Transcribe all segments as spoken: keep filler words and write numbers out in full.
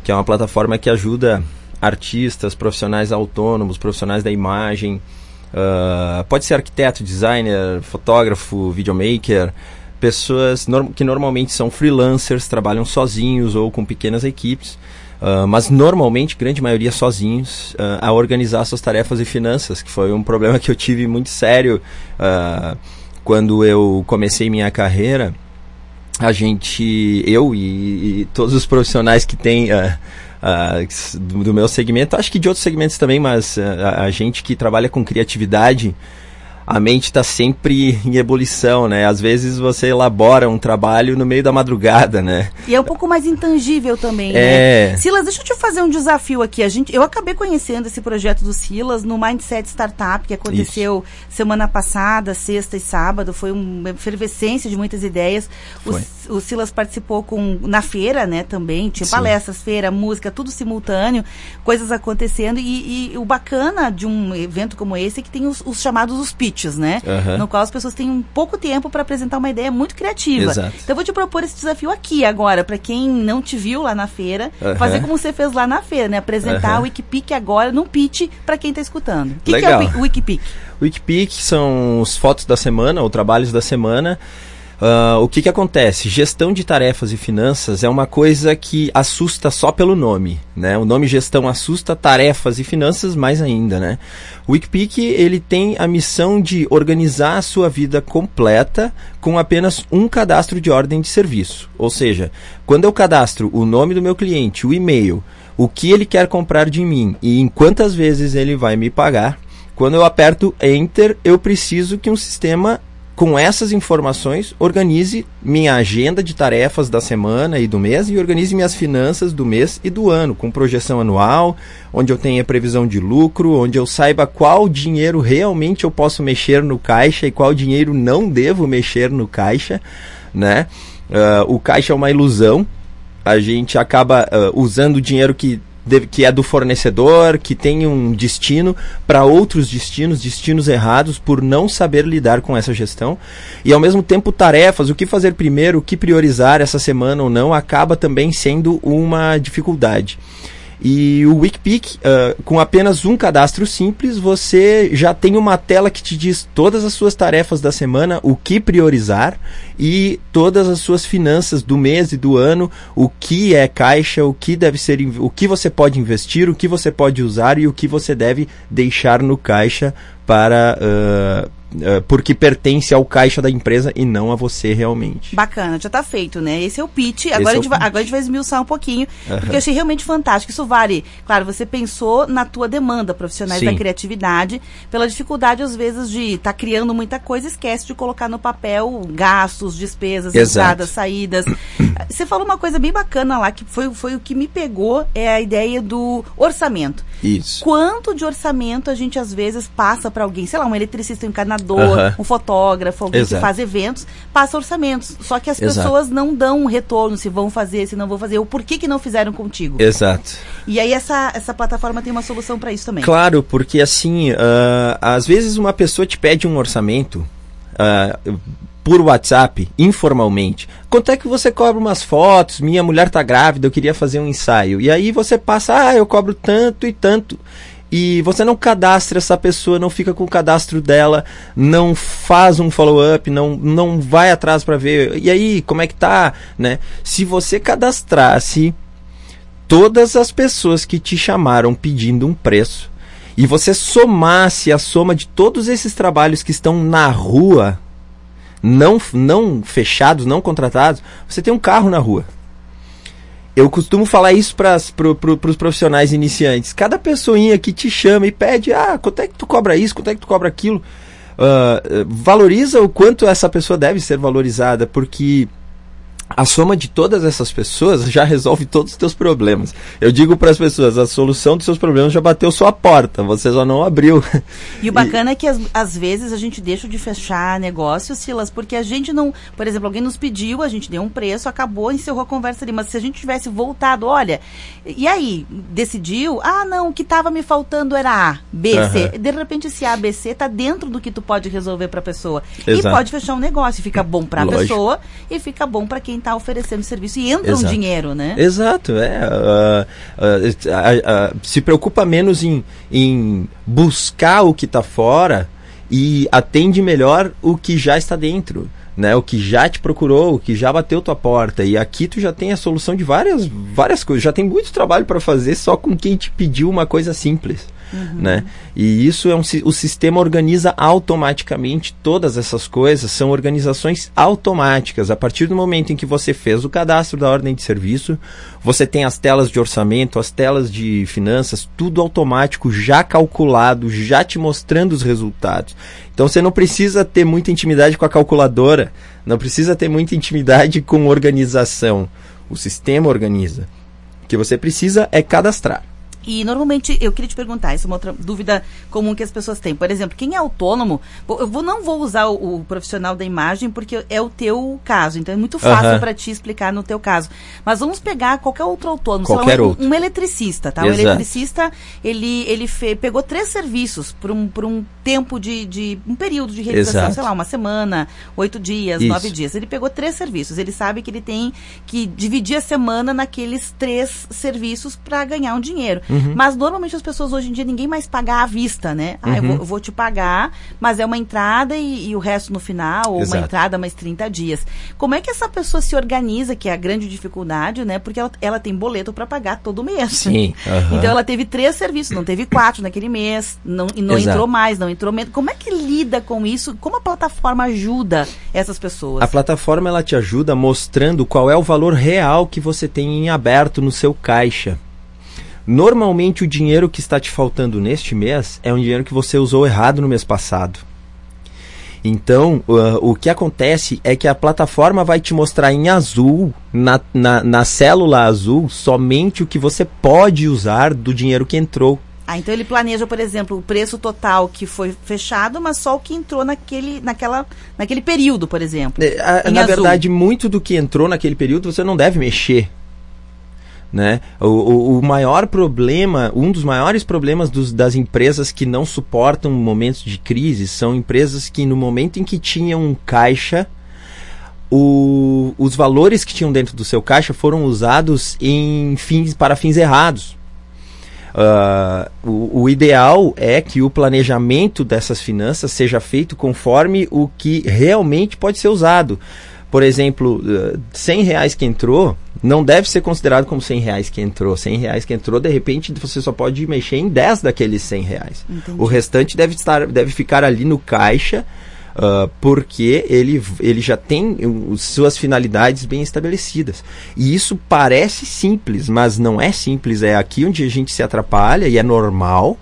que é uma plataforma que ajuda artistas, profissionais autônomos, profissionais da imagem, uh, pode ser arquiteto, designer, fotógrafo, videomaker, pessoas norm- que normalmente são freelancers, trabalham sozinhos ou com pequenas equipes, uh, mas normalmente, grande maioria sozinhos, uh, a organizar suas tarefas e finanças, que foi um problema que eu tive muito sério uh, quando eu comecei minha carreira. A gente, eu e, e todos os profissionais que têm uh, uh, do, do meu segmento, acho que de outros segmentos também, mas uh, a, a gente que trabalha com criatividade, a mente está sempre em ebulição, né? Às vezes você elabora um trabalho no meio da madrugada, né? E é um pouco mais intangível também, é... né? Silas, deixa eu te fazer um desafio aqui. A gente, eu acabei conhecendo esse projeto do Silas no Mindset Startup, que aconteceu Isso. semana passada, sexta e sábado. Foi uma efervescência de muitas ideias. O, o Silas participou com, na feira, né, também. Tinha Sim. palestras, feira, música, tudo simultâneo, coisas acontecendo. E, e o bacana de um evento como esse é que tem os, os chamados os pitches. Né? Uhum. No qual as pessoas têm um pouco tempo para apresentar uma ideia muito criativa. Exato. Então eu vou te propor esse desafio aqui agora, para quem não te viu lá na feira, uhum. fazer como você fez lá na feira, né? Apresentar uhum. o WikiPeak agora num pitch para quem está escutando. O que, que é o WikiPeak? O WikiPeak são os fotos da semana, ou trabalhos da semana. Uh, o que que acontece? Gestão de tarefas e finanças é uma coisa que assusta só pelo nome, né? O nome gestão assusta, tarefas e finanças mais ainda, né? O WikiPeak, ele tem a missão de organizar a sua vida completa com apenas um cadastro de ordem de serviço. Ou seja, quando eu cadastro o nome do meu cliente, o e-mail, o que ele quer comprar de mim e em quantas vezes ele vai me pagar, quando eu aperto Enter, eu preciso que um sistema com essas informações, organize minha agenda de tarefas da semana e do mês e organize minhas finanças do mês e do ano, com projeção anual, onde eu tenha previsão de lucro, onde eu saiba qual dinheiro realmente eu posso mexer no caixa e qual dinheiro não devo mexer no caixa, né? Uh, o caixa é uma ilusão, a gente acaba uh, usando o dinheiro que que é do fornecedor, que tem um destino para outros destinos, destinos errados, por não saber lidar com essa gestão. E ao mesmo tempo tarefas, o que fazer primeiro, o que priorizar essa semana ou não, acaba também sendo uma dificuldade. E o WikiPeak, uh, com apenas um cadastro simples, você já tem uma tela que te diz todas as suas tarefas da semana, o que priorizar e todas as suas finanças do mês e do ano, o que é caixa, o que deve ser, o que você pode investir, o que você pode usar e o que você deve deixar no caixa para uh, uh, porque pertence ao caixa da empresa e não a você realmente. Bacana, já está feito, né? Esse é o pitch. Agora, é a, gente vai, agora a gente vai esmiuçar um pouquinho, uhum. porque eu achei realmente fantástico. Isso vale, claro, você pensou na tua demanda, profissionais Sim. da criatividade, pela dificuldade, às vezes, de estar tá criando muita coisa, esquece de colocar no papel gastos, despesas, Exato. entradas, saídas. Você falou uma coisa bem bacana lá, que foi, foi o que me pegou, é a ideia do orçamento. Isso. Quanto de orçamento a gente, às vezes, passa para alguém, sei lá, um eletricista, um encanador, uhum. um fotógrafo, alguém Exato. que faz eventos, passa orçamentos. Só que as Exato. pessoas não dão um retorno, se vão fazer, se não vão fazer, ou por que que não fizeram contigo. Exato. E aí essa, essa plataforma tem uma solução para isso também. Claro, porque assim, uh, às vezes uma pessoa te pede um orçamento uh, por WhatsApp, informalmente. Quanto é que você cobra umas fotos? Minha mulher tá grávida, eu queria fazer um ensaio. E aí você passa, ah, eu cobro tanto e tanto. E você não cadastra essa pessoa, não fica com o cadastro dela, não faz um follow-up, não, não vai atrás para ver, e aí, como é que tá, né? Se você cadastrasse todas as pessoas que te chamaram pedindo um preço, e você somasse a soma de todos esses trabalhos que estão na rua, não, não fechados, não contratados, você tem um carro na rua. Eu costumo falar isso para pro, pro, os profissionais iniciantes. Cada pessoinha que te chama e pede, ah, quanto é que tu cobra isso, quanto é que tu cobra aquilo, uh, valoriza o quanto essa pessoa deve ser valorizada, porque a soma de todas essas pessoas já resolve todos os teus problemas. Eu digo para as pessoas, a solução dos seus problemas já bateu sua porta, você só não abriu. E o bacana e... é que as, às vezes a gente deixa de fechar negócios, Silas, porque a gente não, por exemplo, alguém nos pediu, a gente deu um preço, acabou, encerrou a conversa ali, mas se a gente tivesse voltado, olha, e aí, decidiu, ah não, o que estava me faltando era A, B, uhum. C, de repente esse A, B, C está dentro do que tu pode resolver para a pessoa. Exato. E pode fechar um negócio, fica bom para a pessoa e fica bom para quem quem está oferecendo serviço e entra Exato. um dinheiro, né? Exato, é. Uh, uh, uh, uh, se preocupa menos em, em buscar o que está fora e atende melhor o que já está dentro. Né, o que já te procurou, o que já bateu tua porta. E aqui tu já tem a solução de várias, várias coisas. Já tem muito trabalho para fazer só com quem te pediu uma coisa simples. Uhum. Né? E isso é um, o sistema organiza automaticamente todas essas coisas, são organizações automáticas. A partir do momento em que você fez o cadastro da ordem de serviço, você tem as telas de orçamento, as telas de finanças, tudo automático, já calculado, já te mostrando os resultados. Então você não precisa ter muita intimidade com a calculadora, não precisa ter muita intimidade com organização. O sistema organiza. O que você precisa é cadastrar. E normalmente, eu queria te perguntar, isso é uma outra dúvida comum que as pessoas têm. Por exemplo, quem é autônomo, eu vou, não vou usar o, o profissional da imagem porque é o teu caso, então é muito fácil uh-huh. para te explicar no teu caso. Mas vamos pegar qualquer outro autônomo, qualquer sei lá, um, outro. um eletricista, tá? Exato. O eletricista, ele, ele fe, pegou três serviços por um, por um tempo de, de, um período de realização, Exato. sei lá, uma semana, oito dias, Isso. nove dias. Ele pegou três serviços, ele sabe que ele tem que dividir a semana naqueles três serviços para ganhar um dinheiro. Uhum. Mas normalmente as pessoas hoje em dia, ninguém mais paga à vista, né? Ah, uhum. eu, vou, eu vou te pagar, mas é uma entrada e, e o resto no final, ou Exato. uma entrada mais trinta dias. Como é que essa pessoa se organiza, que é a grande dificuldade, né? Porque ela, ela tem boleto para pagar todo mês. Sim. Uhum. Então ela teve três serviços, não teve quatro naquele mês, não, e não entrou mais, não entrou menos. Como é que lida com isso? Como a plataforma ajuda essas pessoas? A plataforma, ela te ajuda mostrando qual é o valor real que você tem em aberto no seu caixa. Normalmente o dinheiro que está te faltando neste mês é um dinheiro que você usou errado no mês passado. Então, uh, o que acontece é que a plataforma vai te mostrar em azul, na, na, na célula azul, somente o que você pode usar do dinheiro que entrou. Ah, então ele planeja, por exemplo, o preço total que foi fechado, mas só o que entrou naquele, naquela, naquele período, por exemplo. É, na azul. Verdade, muito do que entrou naquele período você não deve mexer. Né? O, o, o maior problema, um dos maiores problemas dos, das empresas que não suportam momentos de crise são empresas que no momento em que tinham um caixa, o, os valores que tinham dentro do seu caixa foram usados em fins, para fins errados. Uh, o, o ideal é que o planejamento dessas finanças seja feito conforme o que realmente pode ser usado. Por exemplo, cem reais que entrou não deve ser considerado como cem reais que entrou. cem reais que entrou, de repente, você só pode mexer em dez daqueles cem reais. Entendi. O restante deve, estar, deve ficar ali no caixa, uh, porque ele, ele já tem uh, suas finalidades bem estabelecidas. E isso parece simples, mas não é simples. É aqui onde a gente se atrapalha e é normal.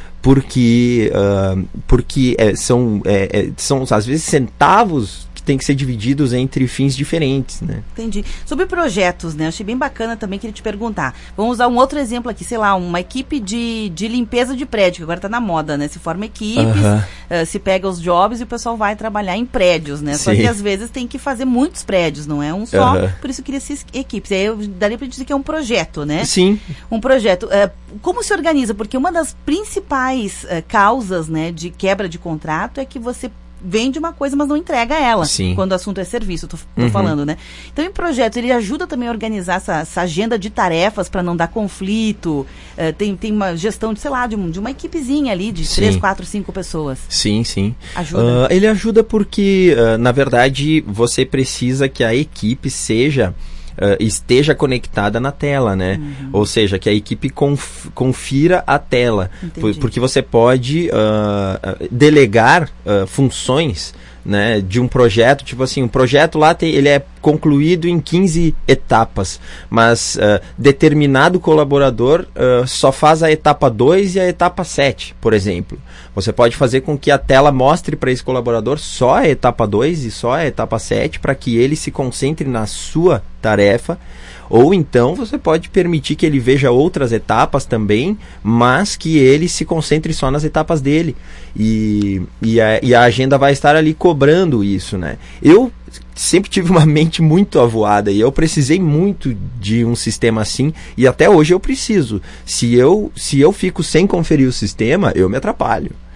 Porque, uh, porque é, são, é, é, são, às vezes, centavos tem que ser divididos entre fins diferentes, né? Entendi. Sobre projetos, né? Achei bem bacana também, queria te perguntar. Vamos usar um outro exemplo aqui, sei lá, uma equipe de, de limpeza de prédio, que agora está na moda, né? Se forma equipes, uh-huh. uh, se pega os jobs e o pessoal vai trabalhar em prédios, né? Sim. Só que às vezes tem que fazer muitos prédios, não é um só, uh-huh. por isso cria essas equipes. Aí eu daria para dizer que é um projeto, né? Sim. Um projeto. Uh, como se organiza? Porque uma das principais uh, causas, né, de quebra de contrato é que você vende uma coisa, mas não entrega ela. Sim. Quando o assunto é serviço, eu tô, tô uhum. falando, né? Então, em projeto, ele ajuda também a organizar essa, essa agenda de tarefas para não dar conflito. Uh, tem, tem uma gestão de, sei lá, de, um, de uma equipezinha ali, de três, quatro, cinco pessoas. Sim, sim. Ajuda? Uh, ele ajuda porque, uh, na verdade, você precisa que a equipe seja... Uh, esteja conectada na tela, né? Uhum. Ou seja, que a equipe conf, confira a tela. Por, porque você pode uh, delegar uh, funções, né, de um projeto, tipo assim, um projeto lá tem, ele é concluído em quinze etapas, mas uh, determinado colaborador uh, só faz a etapa dois e a etapa sete, por exemplo. Você pode fazer com que a tela mostre para esse colaborador só a etapa dois e só a etapa sete para que ele se concentre na sua tarefa. Ou então você pode permitir que ele veja outras etapas também, mas que ele se concentre só nas etapas dele. E, e, a, e a agenda vai estar ali cobrando isso, né? Eu sempre tive uma mente muito avoada e eu precisei muito de um sistema assim, e até hoje eu preciso. Se eu, se eu fico sem conferir o sistema, eu me atrapalho.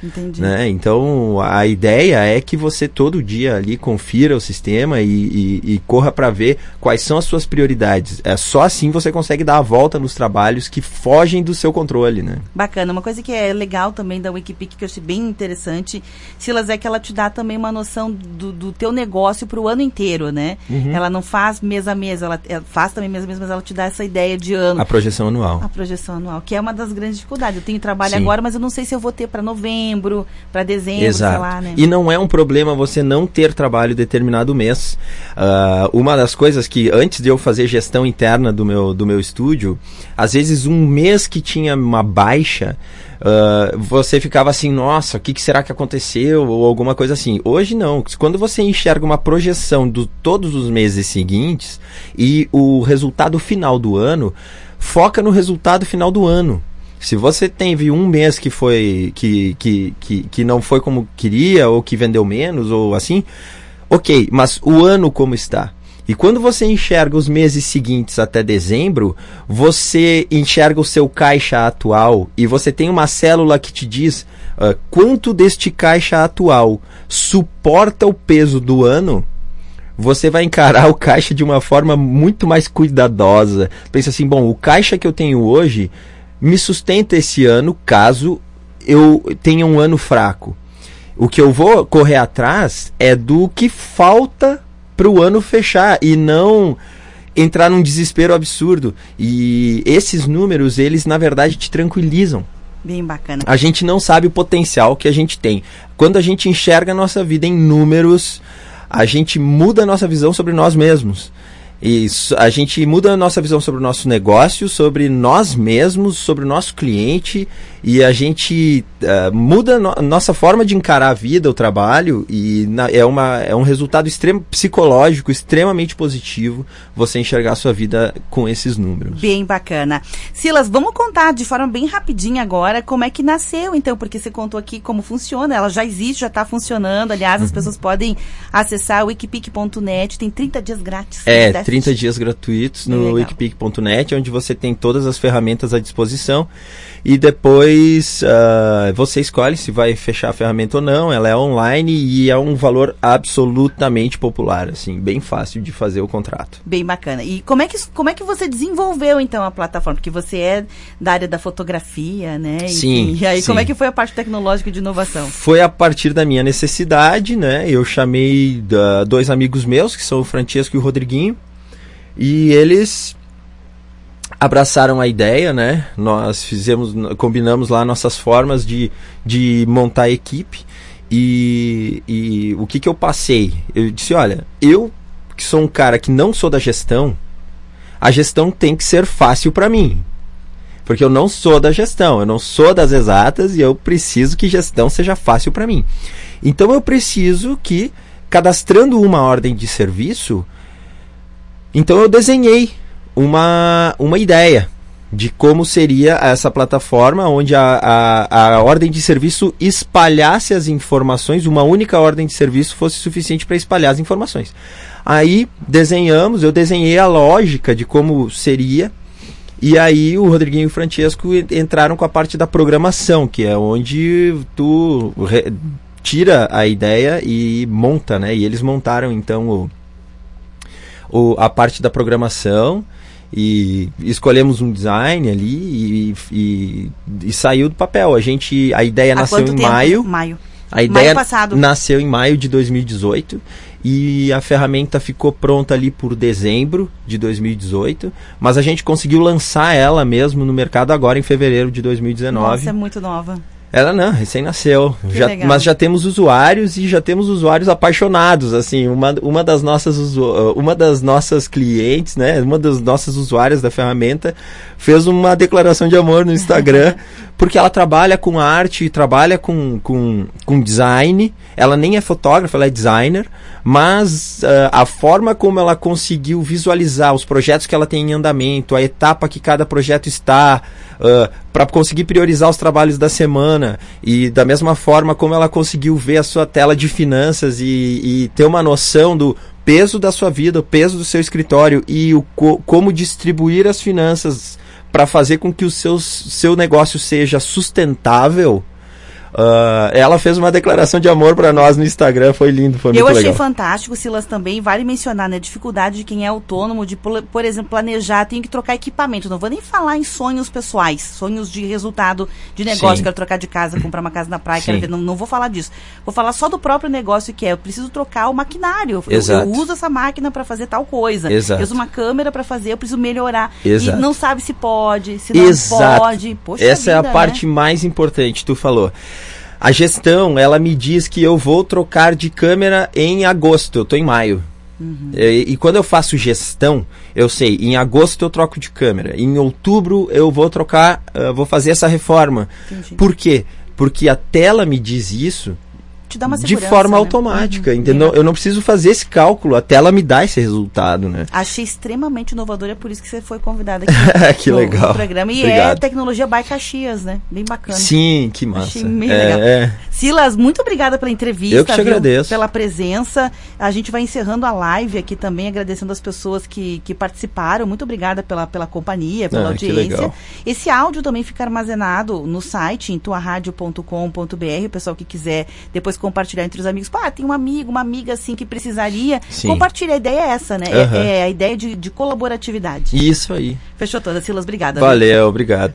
Entendi. Né? Então, a ideia é que você todo dia ali confira o sistema e, e, e corra para ver quais são as suas prioridades. É só assim você consegue dar a volta nos trabalhos que fogem do seu controle, né? Bacana. Uma coisa que é legal também da Wikipedia, que eu achei bem interessante, Silas, é que ela te dá também uma noção do, do teu negócio para o ano inteiro, né? Uhum. Ela não faz mês a mês, ela, ela faz também mês a mês, mas ela te dá essa ideia de ano. A projeção anual. A projeção anual, que é uma das grandes dificuldades. Eu tenho trabalho Sim. agora, mas eu não sei se eu vou ter para novembro, para dezembro, Exato. sei lá, né? E não é um problema você não ter trabalho determinado mês. Uh, uma das coisas que, antes de eu fazer gestão interna do meu, do meu estúdio, às vezes um mês que tinha uma baixa, uh, você ficava assim, nossa, o que, que será que aconteceu? Ou alguma coisa assim. Hoje não. Quando você enxerga uma projeção de todos os meses seguintes e o resultado final do ano, foca no resultado final do ano. Se você teve um mês que foi que, que, que, que não foi como queria, ou que vendeu menos, ou assim, ok, mas o ano como está? E quando você enxerga os meses seguintes até dezembro, você enxerga o seu caixa atual e você tem uma célula que te diz uh, quanto deste caixa atual suporta o peso do ano. Você vai encarar o caixa de uma forma muito mais cuidadosa. Pensa assim, bom, o caixa que eu tenho hoje me sustenta esse ano caso eu tenha um ano fraco. O que eu vou correr atrás é do que falta para o ano fechar e não entrar num desespero absurdo. E esses números, eles na verdade te tranquilizam. Bem bacana. A gente não sabe o potencial que a gente tem. Quando a gente enxerga a nossa vida em números, a gente muda a nossa visão sobre nós mesmos. E a gente muda a nossa visão sobre o nosso negócio, sobre nós mesmos, sobre o nosso cliente, e a gente uh, muda a no- nossa forma de encarar a vida, o trabalho, e na, é, uma, é um resultado extremo, psicológico, extremamente positivo você enxergar a sua vida com esses números. Bem bacana. Silas, vamos contar de forma bem rapidinha agora como é que nasceu, então, porque você contou aqui como funciona, ela já existe, já está funcionando, aliás, as uhum. pessoas podem acessar o wikipedia ponto net, tem trinta dias grátis. É, trinta dias gratuitos no wikipedia ponto net, onde você tem todas as ferramentas à disposição e depois uh, você escolhe se vai fechar a ferramenta ou não. Ela é online e é um valor absolutamente popular, assim, bem fácil de fazer o contrato. Bem bacana. E como é que, como é que você desenvolveu então a plataforma? Porque você é da área da fotografia, né? Sim. E aí sim. como é que foi a parte tecnológica de inovação? Foi a partir da minha necessidade, né? Eu chamei uh, dois amigos meus, que são o Francesco e o Rodriguinho, e eles abraçaram a ideia, né? Nós fizemos, combinamos lá nossas formas de, de montar a equipe e, e o que que eu passei? Eu disse, olha, eu que sou um cara que não sou da gestão, a gestão tem que ser fácil para mim. Porque eu não sou da gestão, eu não sou das exatas e eu preciso que gestão seja fácil para mim. Então eu preciso que, cadastrando uma ordem de serviço, então eu desenhei uma, uma ideia de como seria essa plataforma onde a, a, a ordem de serviço espalhasse as informações, uma única ordem de serviço fosse suficiente para espalhar as informações. Aí desenhamos, eu desenhei a lógica de como seria, e aí o Rodriguinho e o Francesco entraram com a parte da programação, que é onde tu re, tira a ideia e monta, né? E eles montaram então o O, a parte da programação e escolhemos um design ali e, e, e saiu do papel. A gente, a ideia Há nasceu em tempo? maio. Maio. A ideia maio passado. nasceu em maio de dois mil e dezoito e a ferramenta ficou pronta ali por dezembro de dois mil e dezoito, mas a gente conseguiu lançar ela mesmo no mercado agora em fevereiro de dois mil e dezenove. Nossa, é muito nova. Ela não, recém nasceu. Já, mas já temos usuários e já temos usuários apaixonados, assim, uma, uma das nossas usu- uma das nossas clientes, né, uma das nossas usuárias da ferramenta fez uma declaração de amor no Instagram, porque ela trabalha com arte, trabalha com, com, com design, ela nem é fotógrafa, ela é designer, mas uh, a forma como ela conseguiu visualizar os projetos que ela tem em andamento, a etapa que cada projeto está, uh, para conseguir priorizar os trabalhos da semana, e da mesma forma como ela conseguiu ver a sua tela de finanças e, e ter uma noção do peso da sua vida, o peso do seu escritório e o co- como distribuir as finanças para fazer com que o seu, seu negócio seja sustentável, Uh, ela fez uma declaração de amor para nós no Instagram, foi lindo, foi Eu muito achei legal. fantástico, Silas, também, vale mencionar, né, a dificuldade de quem é autônomo, de, por, por exemplo, planejar, tem que trocar equipamento, não vou nem falar em sonhos pessoais, sonhos de resultado de negócio, Sim. quero trocar de casa, comprar uma casa na praia, Sim. quero ver, não, não vou falar disso, vou falar só do próprio negócio que é, eu preciso trocar o maquinário, eu, Exato. eu uso essa máquina para fazer tal coisa, Exato. eu uso uma câmera para fazer, eu preciso melhorar, Exato. e não sabe se pode, se não Exato. pode, poxa Essa vida, é a parte né? mais importante, tu falou. A gestão, ela me diz que eu vou trocar de câmera em agosto, eu tô em maio. Uhum. E, e quando eu faço gestão, eu sei, em agosto eu troco de câmera, em outubro eu vou trocar, uh, vou fazer essa reforma. Entendi. Por quê? Porque a tela me diz isso Te dá uma de segurança, forma né? automática, Uhum. entendeu? Eu não preciso fazer esse cálculo, a tela me dá esse resultado, né? Achei extremamente inovador, é por isso que você foi convidada aqui que no, legal. no programa. E Obrigado. é tecnologia by Caxias, né? Bem bacana. Sim, que massa. Achei bem é, legal. é. Silas, muito obrigada pela entrevista. Eu que te viu? agradeço. Pela presença. A gente vai encerrando a live aqui também, agradecendo as pessoas que, que participaram. Muito obrigada pela, pela companhia, pela Ah, que audiência. legal. Esse áudio também fica armazenado no site, em tua rádio ponto com ponto b r. O pessoal que quiser depois compartilhar entre os amigos. Pá, tem um amigo, uma amiga assim que precisaria. Sim. Compartilha, a ideia é essa, né? Uhum. É, é a ideia de, de colaboratividade. Isso aí. Fechou toda, Silas, obrigada. Valeu, obrigado.